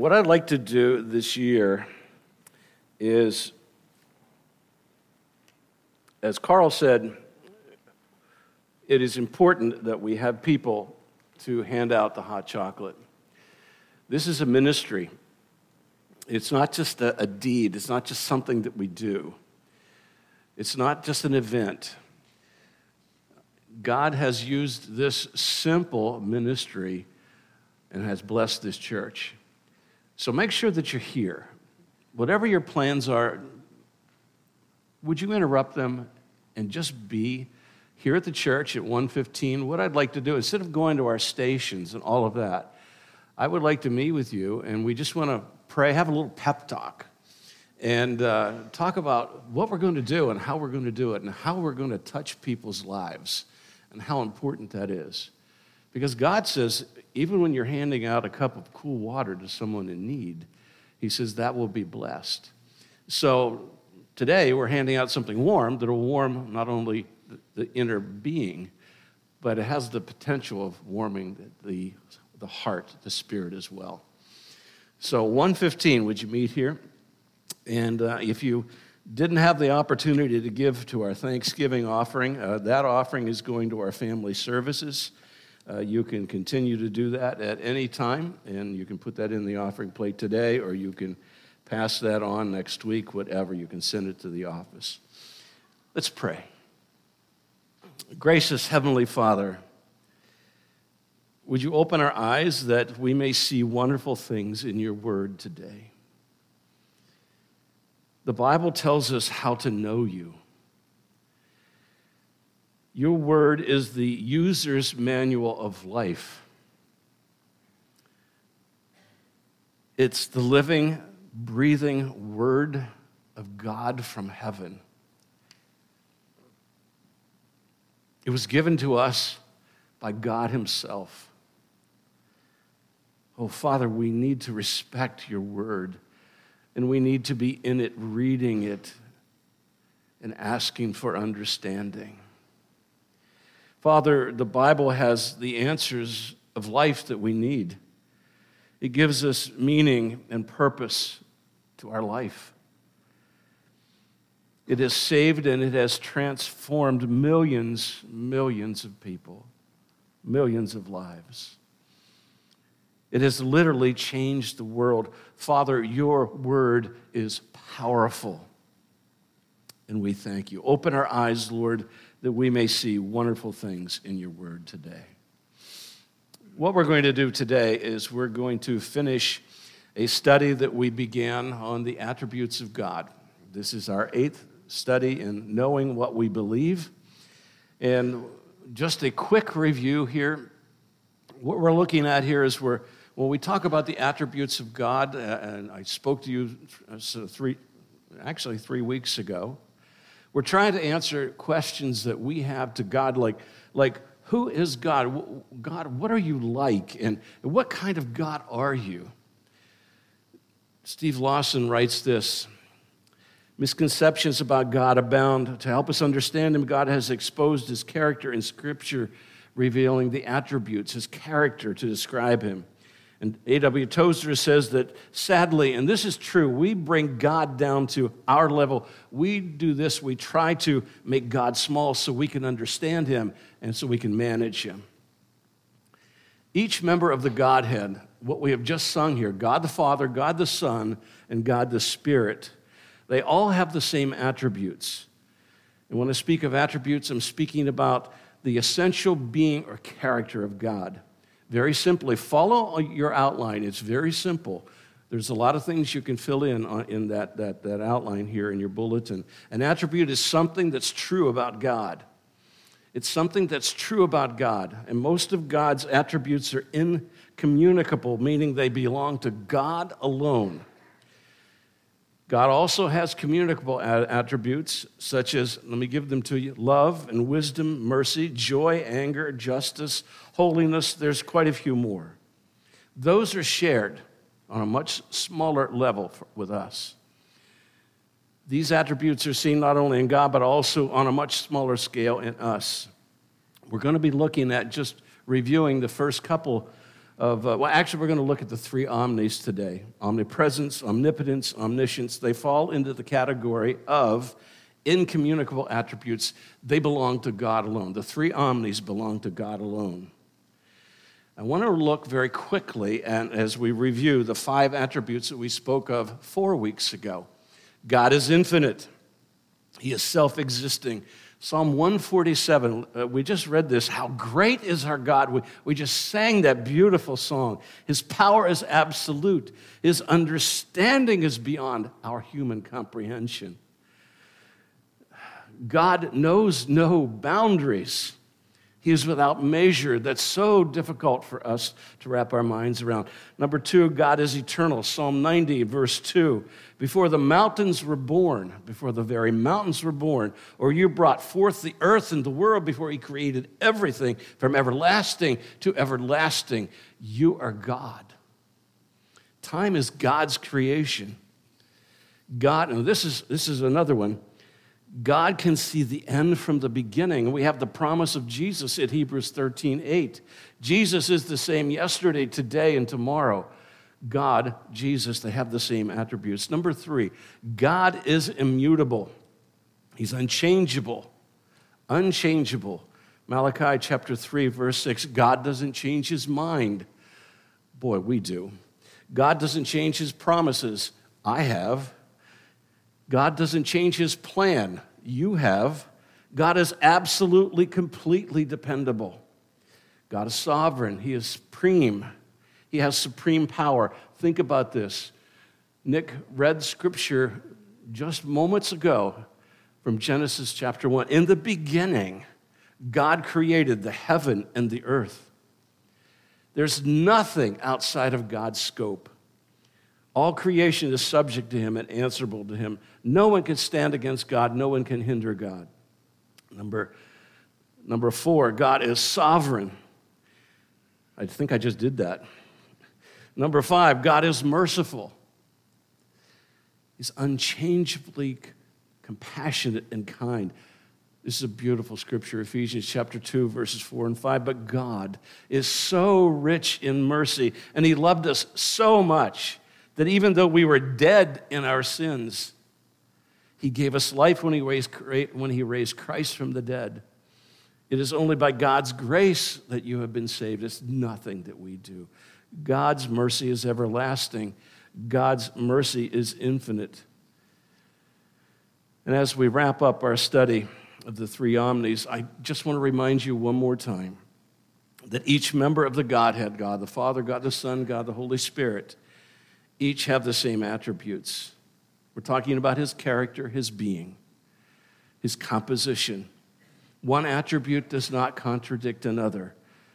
What I'd like to do this year is, as Carl said, it is important that we have people to hand out the hot chocolate. This is a ministry. It's not just a deed. It's not just something that we do. It's not just an event. God has used this simple ministry and has blessed this church. So make sure that you're here. Whatever your plans are, would you interrupt them and just be here at the church at 1:15? What I'd like to do, instead of going to our stations and all of that, I would like to meet with you, and we just want to pray, have a little pep talk, and talk about what we're going to do and how we're going to do it and how we're going to touch people's lives and how important that is. Because God says, even when you're handing out a cup of cool water to someone in need, he says that will be blessed. So today we're handing out something warm that will warm not only the inner being, but it has the potential of warming the heart, the spirit as well. So 1:15, would you meet here? And if you didn't have the opportunity to give to our Thanksgiving offering, that offering is going to our family services. You can continue to do that at any time, and you can put that in the offering plate today, or you can pass that on next week, whatever. You can send it to the office. Let's pray. Gracious Heavenly Father, would you open our eyes that we may see wonderful things in your word today? The Bible tells us how to know you. Your word is the user's manual of life. It's the living, breathing word of God from heaven. It was given to us by God himself. Oh, Father, we need to respect your word, and we need to be in it, reading it, and asking for understanding. Father, the Bible has the answers of life that we need. It gives us meaning and purpose to our life. It has saved and it has transformed millions of people, millions of lives. It has literally changed the world. Father, your word is powerful, and we thank you. Open our eyes, Lord, that we may see wonderful things in your word today. What we're going to do today is we're going to finish a study that we began on the attributes of God. This is our 8th study in knowing what we believe. And just a quick review here. What we're looking at here is when we talk about the attributes of God, and I spoke to you 3 weeks ago, we're trying to answer questions that we have to God, like who is God? God, what are you like? And what kind of God are you? Steve Lawson writes this: misconceptions about God abound. To help us understand him, God has exposed his character in Scripture, revealing the attributes, his character to describe him. And A.W. Tozer says that, sadly, and this is true, we bring God down to our level. We do this, we try to make God small so we can understand him and so we can manage him. Each member of the Godhead, what we have just sung here, God the Father, God the Son, and God the Spirit, they all have the same attributes. And when I speak of attributes, I'm speaking about the essential being or character of God. Very simply, follow your outline. It's very simple. There's a lot of things you can fill in that outline here in your bulletin. An attribute is something that's true about God. It's something that's true about God. And most of God's attributes are incommunicable, meaning they belong to God alone. God also has communicable attributes, such as, let me give them to you, love and wisdom, mercy, joy, anger, justice, holiness. There's quite a few more. Those are shared on a much smaller level with us. These attributes are seen not only in God, but also on a much smaller scale in us. We're going to be looking at just reviewing the first couple actually, we're going to look at the three omnis today. Omnipresence, omnipotence, omniscience. They fall into the category of incommunicable attributes. They belong to God alone. The three omnis belong to God alone. I want to look very quickly, and as we review the 5 attributes that we spoke of 4 weeks ago. God is infinite. He is self-existing. Psalm 147, we just read this. How great is our God. We just sang that beautiful song. His power is absolute. His understanding is beyond our human comprehension. God knows no boundaries. He is without measure. That's so difficult for us to wrap our minds around. Number 2, God is eternal. Psalm 90, verse 2. Before the mountains were born, before the very mountains were born, or you brought forth the earth and the world before he created everything from everlasting to everlasting, you are God. Time is God's creation. God, and this is another one. God can see the end from the beginning. We have the promise of Jesus in Hebrews 13:8. Jesus is the same yesterday, today, and tomorrow. God, Jesus, they have the same attributes. Number 3, God is immutable. He's unchangeable. Unchangeable. Malachi chapter 3, verse 6, God doesn't change his mind. Boy, we do. God doesn't change his promises. I have. God doesn't change his plan. You have. God is absolutely, completely dependable. God is sovereign. He is supreme. He has supreme power. Think about this. Nick read scripture just moments ago from Genesis chapter 1. In the beginning, God created the heaven and the earth. There's nothing outside of God's scope. All creation is subject to him and answerable to him. No one can stand against God. No one can hinder God. Number 4, God is sovereign. I think I just did that. Number 5, God is merciful. He's unchangeably compassionate and kind. This is a beautiful scripture, Ephesians chapter 2, verses 4 and 5. But God is so rich in mercy, and he loved us so much that even though we were dead in our sins, he gave us life when he raised Christ from the dead. It is only by God's grace that you have been saved. It's nothing that we do. God's mercy is everlasting. God's mercy is infinite. And as we wrap up our study of the three omnis, I just want to remind you one more time that each member of the Godhead, God the Father, God the Son, God the Holy Spirit, each have the same attributes. We're talking about his character, his being, his composition. One attribute does not contradict another.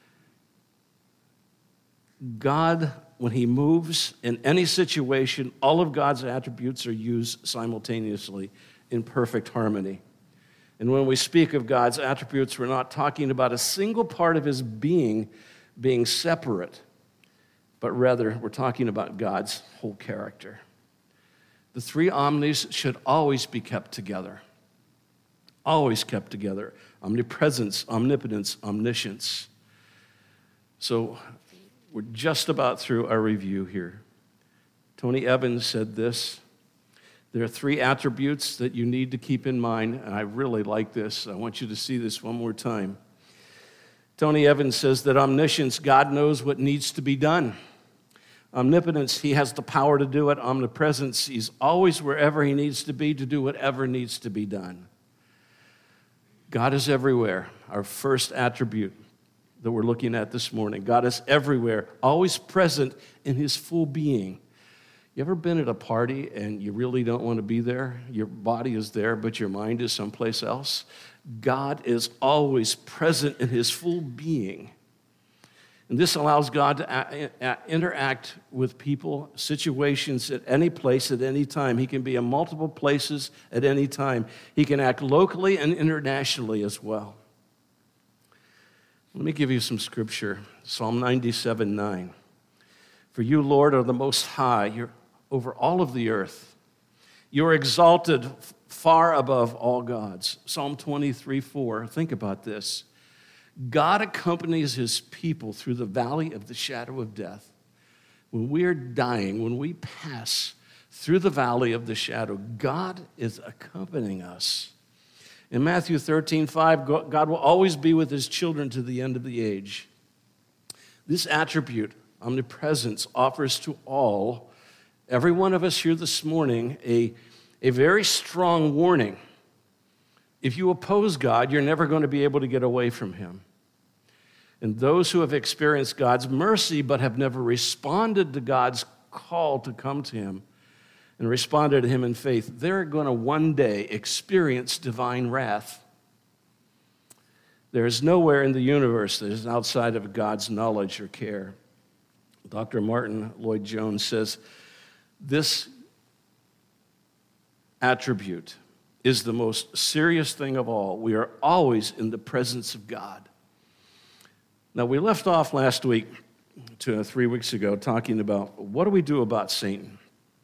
God, when he moves in any situation, all of God's attributes are used simultaneously in perfect harmony. And when we speak of God's attributes, we're not talking about a single part of his being separate, but rather we're talking about God's whole character. The three omnis should always be kept together. Always kept together. Omnipresence, omnipotence, omniscience. So we're just about through our review here. Tony Evans said this: there are 3 attributes that you need to keep in mind, and I really like this. I want you to see this one more time. Tony Evans says that omniscience, God knows what needs to be done. Omnipotence, he has the power to do it. Omnipresence, he's always wherever he needs to be to do whatever needs to be done. God is everywhere, our first attribute that we're looking at this morning. God is everywhere, always present in his full being. You ever been at a party and you really don't want to be there? Your body is there, but your mind is someplace else. God is always present in his full being. And this allows God to interact with people, situations at any place, at any time. He can be in multiple places at any time. He can act locally and internationally as well. Let me give you some scripture. Psalm 97:9. For you, Lord, are the most high. You're over all of the earth. You're exalted far above all gods. Psalm 23:4. Think about this. God accompanies his people through the valley of the shadow of death. When we are dying, when we pass through the valley of the shadow, God is accompanying us. In Matthew 13:5, God will always be with his children to the end of the age. This attribute, omnipresence, offers to all, every one of us here this morning, a very strong warning. If you oppose God, you're never going to be able to get away from him. And those who have experienced God's mercy but have never responded to God's call to come to him and responded to him in faith, they're going to one day experience divine wrath. There is nowhere in the universe that is outside of God's knowledge or care. Dr. Martin Lloyd-Jones says, this attribute is the most serious thing of all. We are always in the presence of God. Now, we left off last week, 3 weeks ago, talking about what do we do about Satan?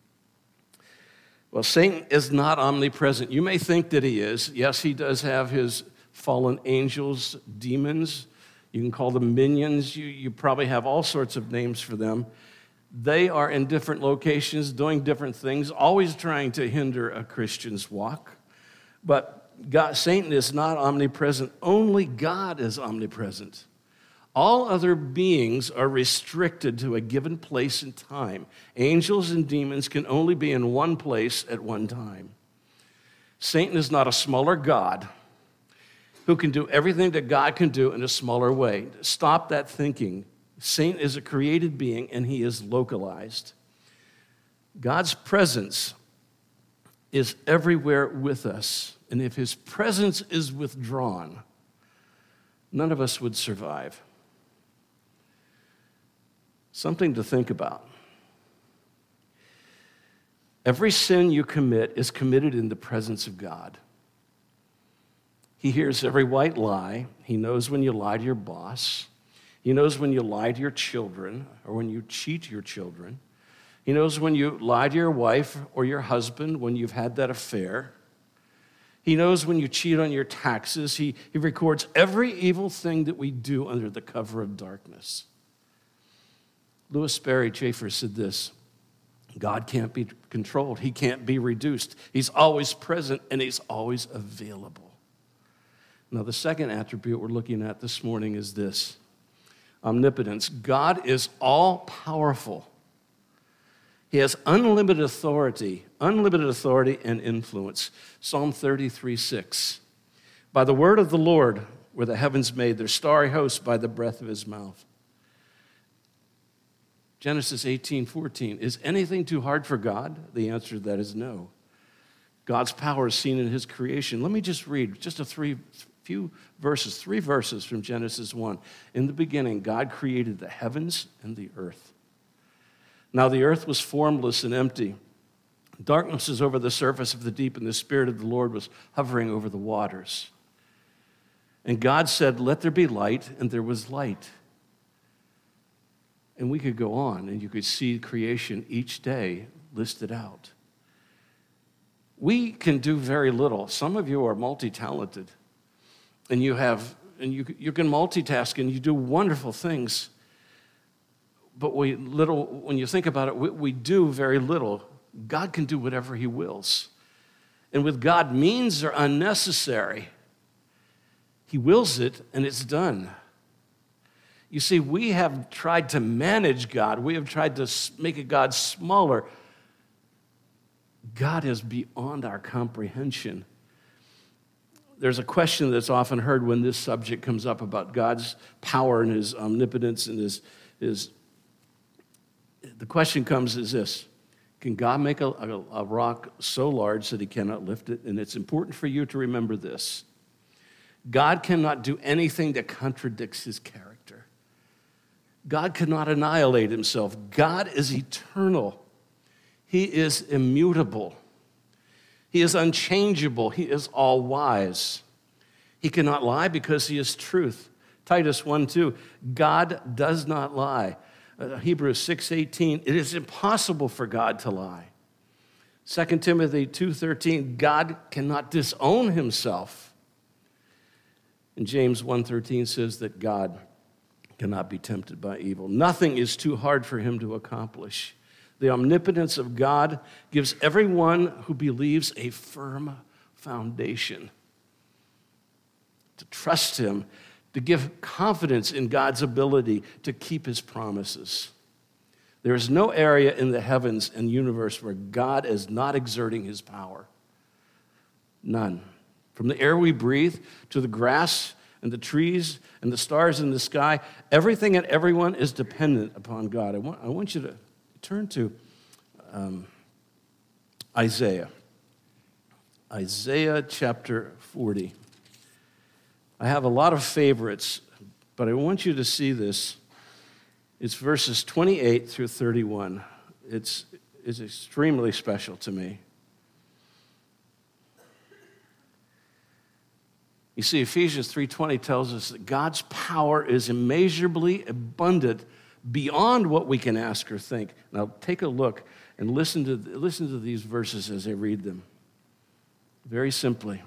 Well, Satan is not omnipresent. You may think that he is. Yes, he does have his fallen angels, demons. You can call them minions. You probably have all sorts of names for them. They are in different locations, doing different things, always trying to hinder a Christian's walk. But Satan is not omnipresent. Only God is omnipresent. All other beings are restricted to a given place and time. Angels and demons can only be in one place at one time. Satan is not a smaller God who can do everything that God can do in a smaller way. Stop that thinking. Satan is a created being, and he is localized. God's presence is everywhere with us, and if his presence is withdrawn, none of us would survive. Something to think about. Every sin you commit is committed in the presence of God. He hears every white lie. He knows when you lie to your boss. He knows when you lie to your children or when you cheat your children. He knows when you lie to your wife or your husband when you've had that affair. He knows when you cheat on your taxes. He records every evil thing that we do under the cover of darkness. Louis Sperry Chafer said this: God can't be controlled. He can't be reduced. He's always present and he's always available. Now, the second attribute we're looking at this morning is this: omnipotence. God is all-powerful. He has unlimited authority and influence. Psalm 33:6. By the word of the Lord were the heavens made, their starry hosts by the breath of his mouth. Genesis 18:14. Is anything too hard for God? The answer to that is no. God's power is seen in his creation. Let me just read three verses from Genesis 1. In the beginning, God created the heavens and the earth. Now the earth was formless and empty. Darkness was over the surface of the deep, and the Spirit of the Lord was hovering over the waters. And God said, "Let there be light," and there was light. And we could go on, and you could see creation each day listed out. We can do very little. Some of you are multi-talented, and you can multitask, and you do wonderful things. But when you think about it, we do very little. God can do whatever he wills. And with God, means are unnecessary. He wills it, and it's done. You see, we have tried to manage God. We have tried to make a God smaller. God is beyond our comprehension. There's a question that's often heard when this subject comes up about God's power and his omnipotence and his the question comes is this: can God make a rock so large that he cannot lift it? And it's important for you to remember this. God cannot do anything that contradicts his character. God cannot annihilate himself. God is eternal. He is immutable. He is unchangeable. He is all-wise. He cannot lie because he is truth. Titus 1:2, God does not lie. Hebrews 6:18, it is impossible for God to lie. 2 Timothy 2:13, God cannot disown himself. And James 1:13 says that God cannot be tempted by evil. Nothing is too hard for him to accomplish. The omnipotence of God gives everyone who believes a firm foundation. To trust him, to give confidence in God's ability to keep his promises. There is no area in the heavens and universe where God is not exerting his power. None. From the air we breathe to the grass and the trees and the stars in the sky, everything and everyone is dependent upon God. I want you to turn to Isaiah. Isaiah chapter 40. I have a lot of favorites, but I want you to see this. It's verses 28 through 31. It's extremely special to me. You see, Ephesians 3:20 tells us that God's power is immeasurably abundant beyond what we can ask or think. Now, take a look and listen to these verses as I read them. Very simply.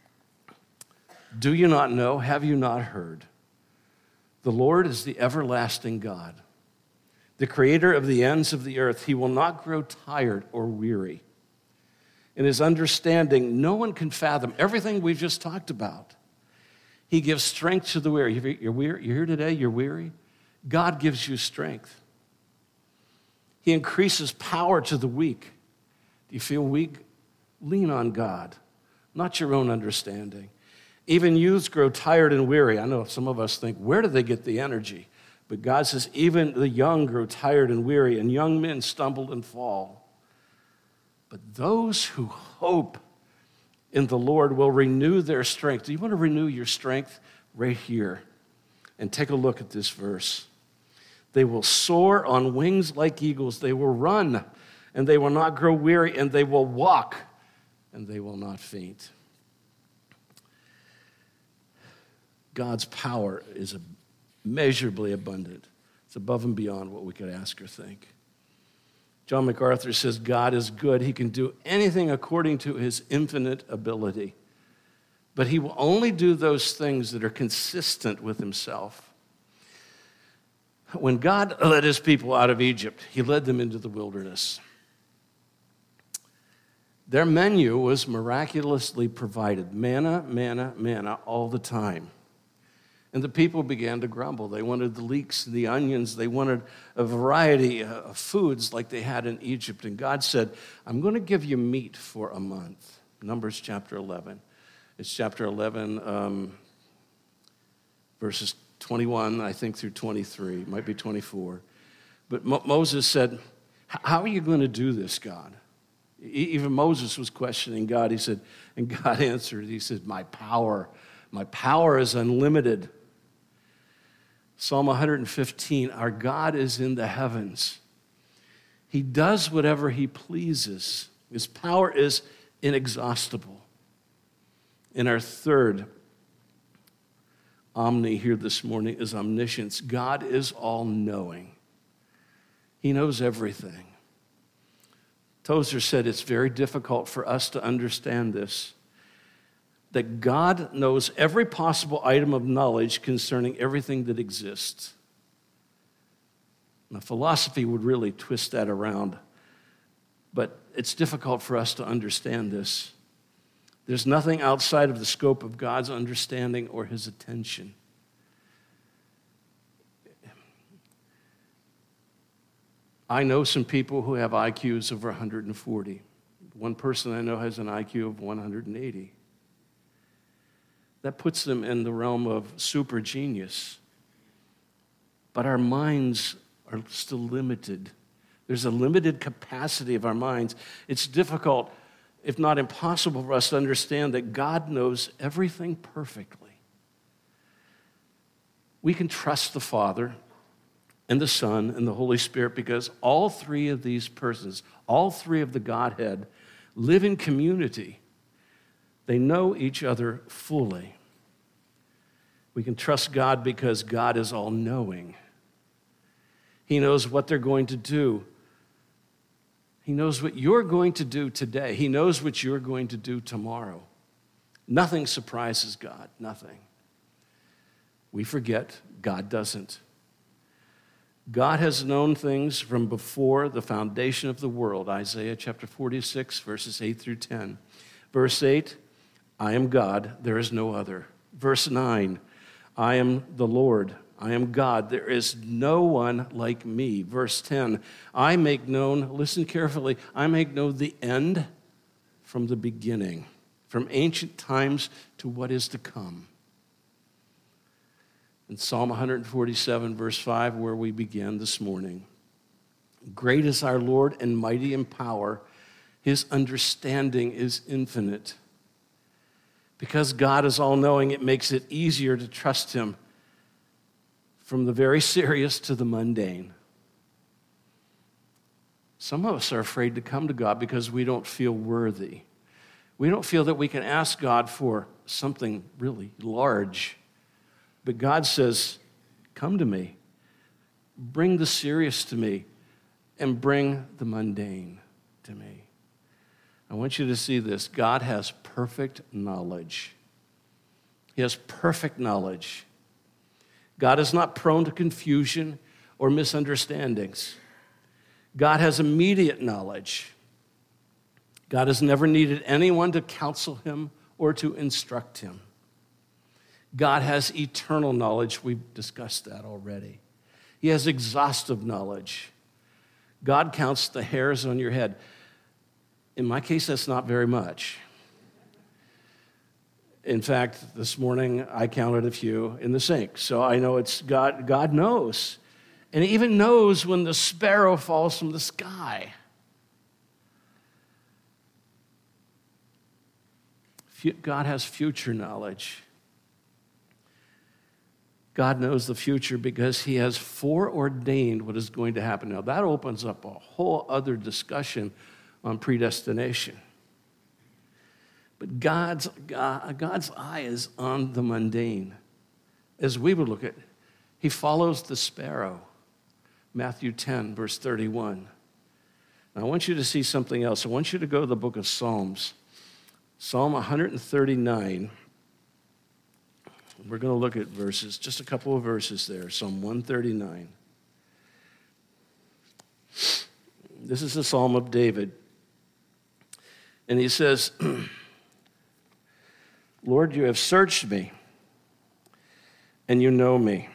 Do you not know? Have you not heard? The Lord is the everlasting God, the creator of the ends of the earth. He will not grow tired or weary. In his understanding, no one can fathom everything we've just talked about. He gives strength to the weary. You're here today, you're weary? God gives you strength. He increases power to the weak. Do you feel weak? Lean on God, not your own understanding. Even youths grow tired and weary. I know some of us think, where do they get the energy? But God says, even the young grow tired and weary, and young men stumble and fall. But those who hope in the Lord will renew their strength. Do you want to renew your strength? Right here. And take a look at this verse. They will soar on wings like eagles. They will run, and they will not grow weary, and they will walk, and they will not faint. God's power is immeasurably abundant. It's above and beyond what we could ask or think. John MacArthur says, God is good. He can do anything according to his infinite ability. But he will only do those things that are consistent with himself. When God led his people out of Egypt, he led them into the wilderness. Their menu was miraculously provided. Manna, manna, manna all the time. And the people began to grumble. They wanted the leeks and the onions. They wanted a variety of foods like they had in Egypt. And God said, I'm going to give you meat for a month. Numbers chapter 11. It's chapter 11, verses 21, I think, through 23. It might be 24. But Moses said, how are you going to do this, God? Even Moses was questioning God. He said, and God answered, he said, my power is unlimited. Psalm 115, our God is in the heavens. He does whatever he pleases. His power is inexhaustible. And our third omni here this morning is omniscience. God is all-knowing. He knows everything. Tozer said it's very difficult for us to understand this, that God knows every possible item of knowledge concerning everything that exists. Now, philosophy would really twist that around, but it's difficult for us to understand this. There's nothing outside of the scope of God's understanding or his attention. I know some people who have IQs over 140. One person I know has an IQ of 180. That puts them in the realm of super genius. But our minds are still limited. There's a limited capacity of our minds. It's difficult, if not impossible, for us to understand that God knows everything perfectly. We can trust the Father and the Son and the Holy Spirit because all three of these persons, all three of the Godhead, live in community. They know each other fully. We can trust God because God is all-knowing. He knows what they're going to do. He knows what you're going to do today. He knows what you're going to do tomorrow. Nothing surprises God, nothing. We forget, God doesn't. God has known things from before the foundation of the world. Isaiah chapter 46, verses 8 through 10. Verse 8, I am God, there is no other. Verse 9, I am the Lord, I am God, there is no one like me. Verse 10, I make known, listen carefully, I make known the end from the beginning, from ancient times to what is to come. In Psalm 147, verse 5, where we began this morning, great is our Lord and mighty in power. His understanding is infinite. Because God is all-knowing, it makes it easier to trust him from the very serious to the mundane. Some of us are afraid to come to God because we don't feel worthy. We don't feel that we can ask God for something really large. But God says, come to me. Bring the serious to me and bring the mundane to me. I want you to see this. God has perfect knowledge. He has perfect knowledge. God is not prone to confusion or misunderstandings. God has immediate knowledge. God has never needed anyone to counsel him or to instruct him. God has eternal knowledge. We've discussed that already. He has exhaustive knowledge. God counts the hairs on your head. In my case, that's not very much. In fact, this morning I counted a few in the sink, so I know it's God. God knows. And he even knows when the sparrow falls from the sky. God has future knowledge. God knows the future because he has foreordained what is going to happen. Now, that opens up a whole other discussion on predestination. But God's eye is on the mundane. As we would look at, he follows the sparrow. Matthew 10, verse 31. Now, I want you to see something else. I want you to go to the book of Psalms. Psalm 139. We're going to look at verses, just a couple of verses there. Psalm 139. This is the Psalm of David. And he says, Lord, you have searched me, and you know me.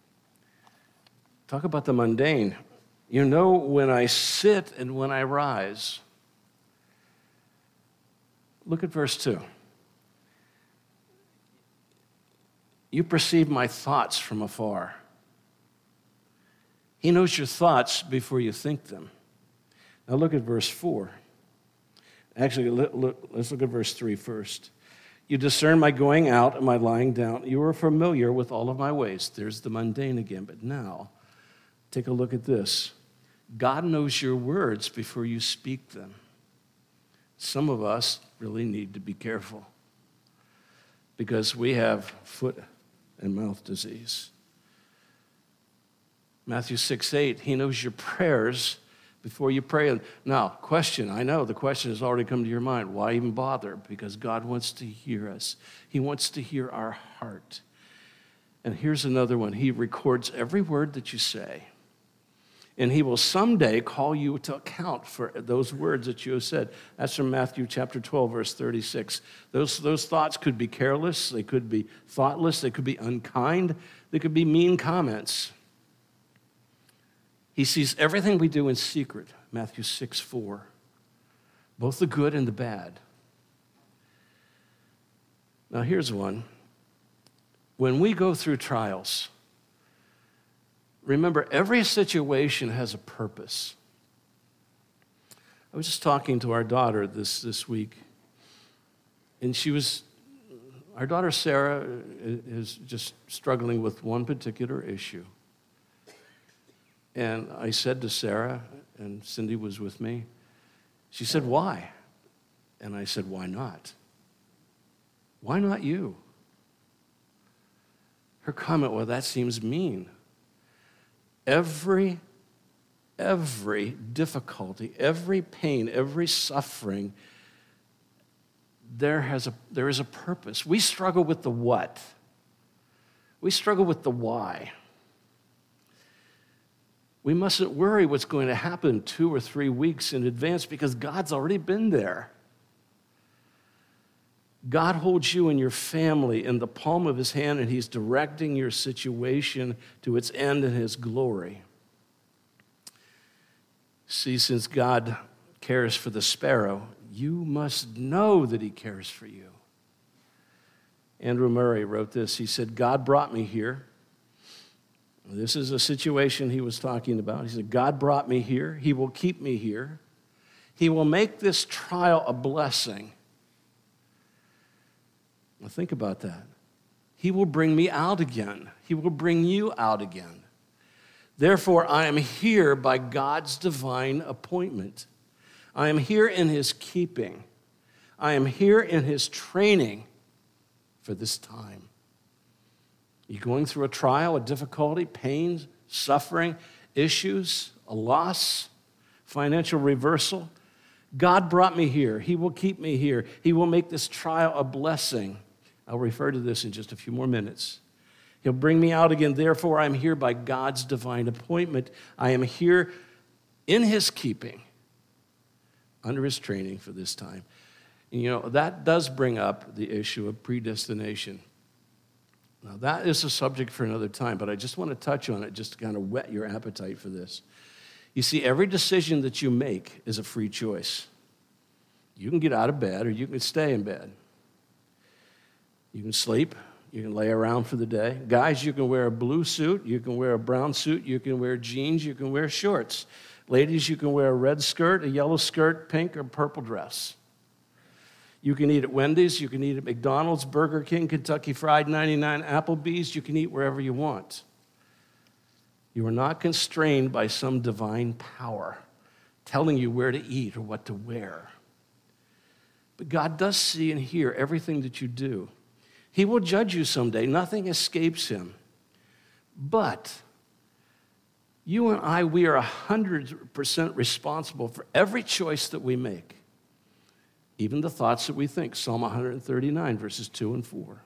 Talk about the mundane. You know when I sit and when I rise. Look at verse 2. You perceive my thoughts from afar. He knows your thoughts before you think them. Now look at verse 4. Actually, let's look at verse 3 first. You discern my going out and my lying down. You are familiar with all of my ways. There's the mundane again. But now, take a look at this. God knows your words before you speak them. Some of us really need to be careful because we have foot and mouth disease. Matthew 6:8, he knows your prayers before you pray. Now, question, I know the question has already come to your mind. Why even bother? Because God wants to hear us. He wants to hear our heart. And here's another one. He records every word that you say. And he will someday call you to account for those words that you have said. That's from Matthew chapter 12, verse 36. Those thoughts could be careless, they could be thoughtless, they could be unkind, they could be mean comments. He sees everything we do in secret, Matthew 6:4, both the good and the bad. Now here's one. When we go through trials, remember, every situation has a purpose. I was just talking to our daughter this week, and our daughter Sarah is just struggling with one particular issue. And I said to Sarah, and Cindy was with me, she said, why? And I said, why not? Why not you? Her comment, well, that seems mean. Every difficulty, every pain, every suffering, there is a purpose. We struggle with the what. We struggle with the why. We mustn't worry what's going to happen 2 or 3 weeks in advance because God's already been there. God holds you and your family in the palm of his hand, and he's directing your situation to its end in his glory. See, since God cares for the sparrow, you must know that he cares for you. Andrew Murray wrote this. He said, God brought me here. This is a situation he was talking about. He said, God brought me here. He will keep me here. He will make this trial a blessing. Now think about that. He will bring me out again. He will bring you out again. Therefore, I am here by God's divine appointment. I am here in his keeping. I am here in his training for this time. You're going through a trial, a difficulty, pain, suffering, issues, a loss, financial reversal. God brought me here. He will keep me here. He will make this trial a blessing. I'll refer to this in just a few more minutes. He'll bring me out again. Therefore, I'm here by God's divine appointment. I am here in his keeping, under his training for this time. And, that does bring up the issue of predestination. Now, that is a subject for another time, but I just want to touch on it just to kind of whet your appetite for this. You see, every decision that you make is a free choice. You can get out of bed or you can stay in bed. You can sleep. You can lay around for the day. Guys, you can wear a blue suit. You can wear a brown suit. You can wear jeans. You can wear shorts. Ladies, you can wear a red skirt, a yellow skirt, pink, or purple dress. You can eat at Wendy's, you can eat at McDonald's, Burger King, Kentucky Fried 99, Applebee's. You can eat wherever you want. You are not constrained by some divine power telling you where to eat or what to wear. But God does see and hear everything that you do. He will judge you someday. Nothing escapes him. But you and I, we are 100% responsible for every choice that we make. Even the thoughts that we think. Psalm 139, verses 2 and 4.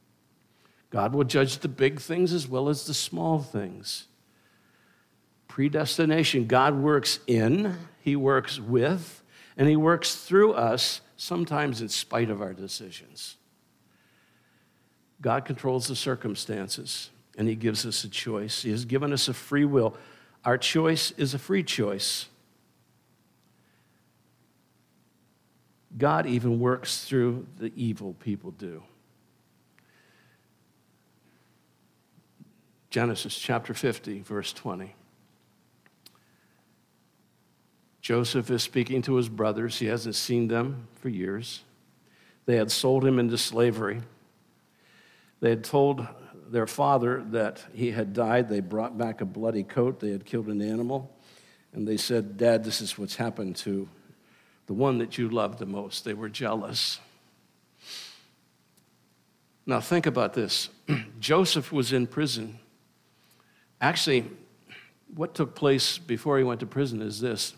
God will judge the big things as well as the small things. Predestination. God works in, he works with, and he works through us, sometimes in spite of our decisions. God controls the circumstances, and he gives us a choice. He has given us a free will. Our choice is a free choice. God even works through the evil people do. Genesis chapter 50, verse 20. Joseph is speaking to his brothers. He hasn't seen them for years. They had sold him into slavery. They had told their father that he had died. They brought back a bloody coat. They had killed an animal. And they said, Dad, this is what's happened to the one that you loved the most. They were jealous. Now think about this. Joseph was in prison. Actually, what took place before he went to prison is this.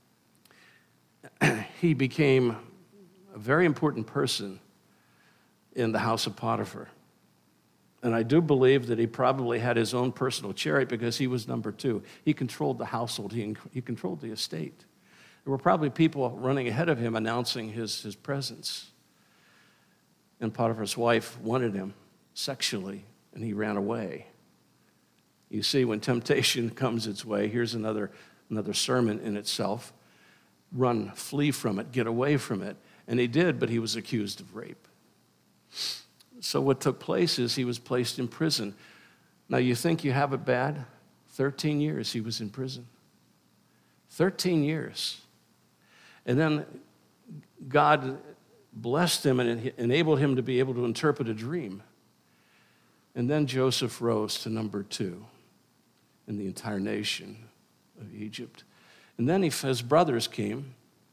He became a very important person in the house of Potiphar. And I do believe that he probably had his own personal chariot because he was number 2. He controlled the household. He controlled the estate. There were probably people running ahead of him announcing his presence. And Potiphar's wife wanted him sexually, and he ran away. You see, when temptation comes its way, here's another sermon in itself. Run, flee from it, get away from it. And he did, but he was accused of rape. So what took place is he was placed in prison. Now you think you have it bad? 13 years he was in prison. 13 years. And then God blessed him and enabled him to be able to interpret a dream. And then Joseph rose to number 2 in the entire nation of Egypt. And then his brothers came,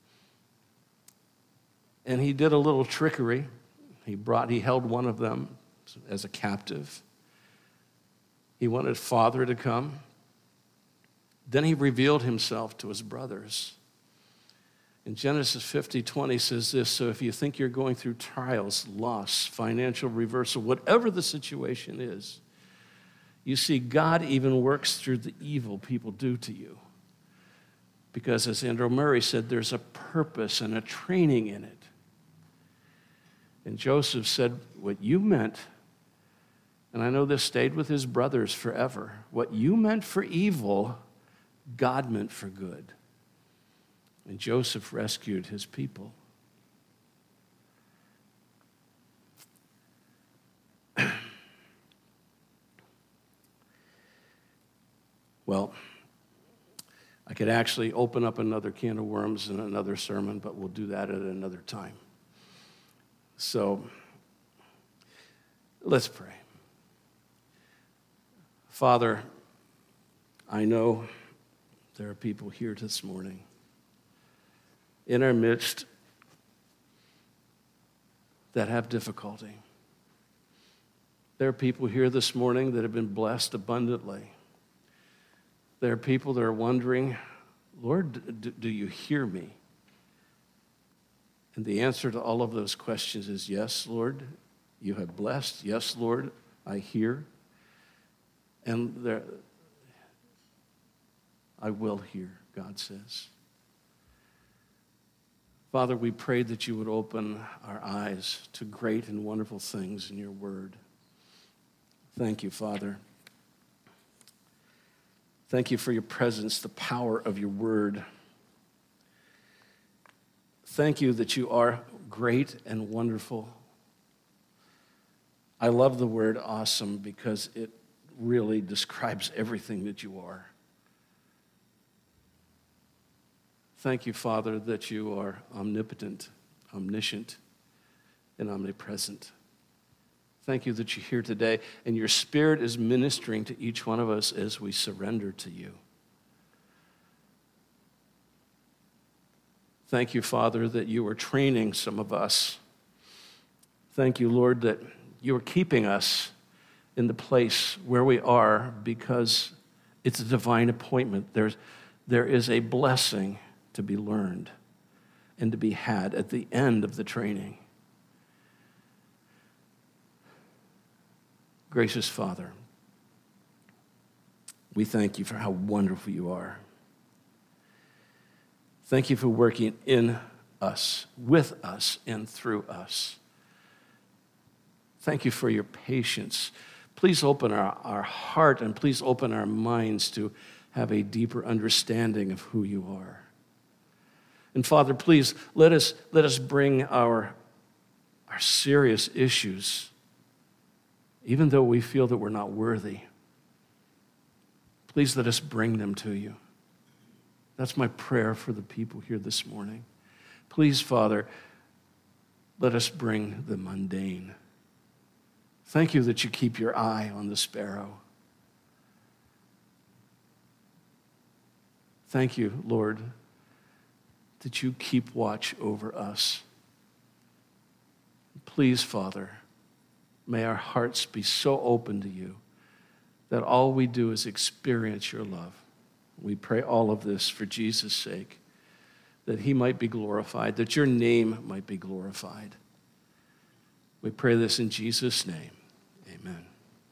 and he did a little trickery. He held one of them as a captive. He wanted father to come. Then he revealed himself to his brothers. In Genesis 50:20 says this, so if you think you're going through trials, loss, financial reversal, whatever the situation is, You see, God even works through the evil people do to you. Because as Andrew Murray said, there's a purpose and a training in it. And Joseph said, what you meant, and I know this stayed with his brothers forever, what you meant for evil, God meant for good. And Joseph rescued his people. Well, I could actually open up another can of worms in another sermon, but we'll do that at another time. So, let's pray. Father, I know there are people here this morning in our midst that have difficulty. There are people here this morning that have been blessed abundantly. There are people that are wondering, Lord, do you hear me? And the answer to all of those questions is yes, Lord, you have blessed. Yes, Lord, I hear. And I will hear, God says. Father, we pray that you would open our eyes to great and wonderful things in your word. Thank you, Father. Thank you for your presence, the power of your word. Thank you that you are great and wonderful. I love the word awesome because it really describes everything that you are. Thank you, Father, that you are omnipotent, omniscient, and omnipresent. Thank you that you're here today, and your Spirit is ministering to each one of us as we surrender to you. Thank you, Father, that you are training some of us. Thank you, Lord, that you are keeping us in the place where we are because it's a divine appointment. There is a blessing to be learned and to be had at the end of the training. Gracious Father, we thank you for how wonderful you are. Thank you for working in us, with us, and through us. Thank you for your patience. Please open our heart and please open our minds to have a deeper understanding of who you are. And Father, please let us bring our serious issues, even though we feel that we're not worthy. Please let us bring them to you. That's my prayer for the people here this morning. Please, Father, let us bring the mundane. Thank you that you keep your eye on the sparrow. Thank you, Lord, that you keep watch over us. Please, Father, may our hearts be so open to you that all we do is experience your love. We pray all of this for Jesus' sake, that he might be glorified, that your name might be glorified. We pray this in Jesus' name.